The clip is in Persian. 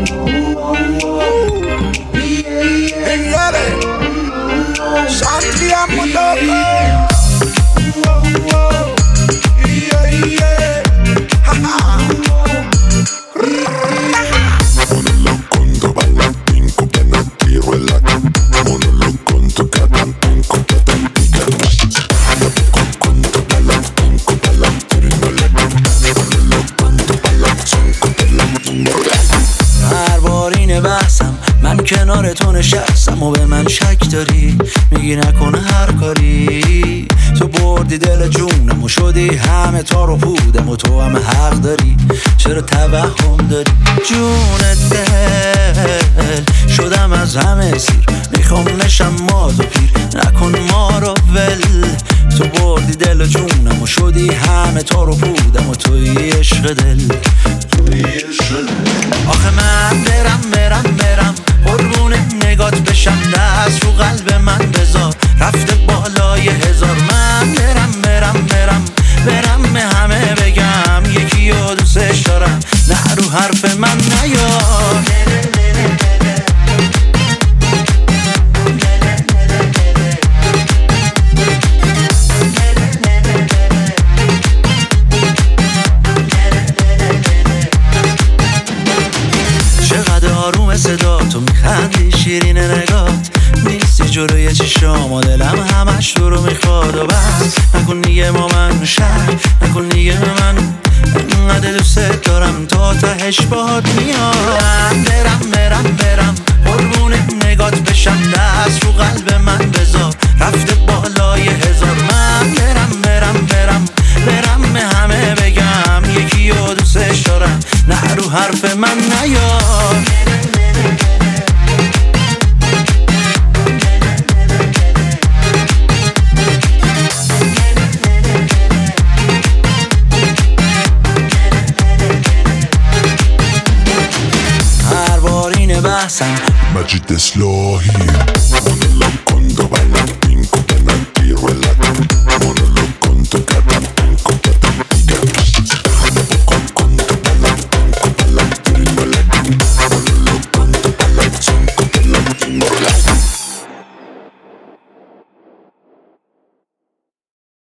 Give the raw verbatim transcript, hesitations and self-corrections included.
Santiamo dopo. Yeah, yeah. Ha ha. Monolo conto ballantinco penatiro e la monolo conto catantinco catantica conto ballantinco ballantinco e la monolo conto ballantinco ballantinco. هر بار اینه بحثم من کنار تو نشستم و به من شک داری میگی نکنه هر کاری تو بردی دل جونم و شدی همه تار و پودم و تو هم حق داری چرا توهم داری جون دل شدم از همه سیر میخوام نشم ماد و پیر نکن ما رو ول تو بردی دل جونم و شدی همه تار و پودم و توی عشق دل توی عشق دل آخه من برم برم برم قربون نگات بشم دست رو قلب من بذار رفته بالای هزار من برم برم برم برم به همه بگم یکی رو دوستش دارم نه رو حرف من نیار آروم صدا تو میخندی شیرین نگات نیستی جلوی چشام و دلم همش تو رو میخواد و بس نکن دیگه ما من شر نکن دیگه من انقدر دوست دارم تا تهش باهات میام برم برم برم قربون نگات بشم دست رو قلب من بذار رفته بالای هزار من برم برم برم برم به همه بگم یکی رو دوستش دارم نه رو حرف من نیار هر بار اینه بحثم مجید اصلاحی monolo conto ballantinco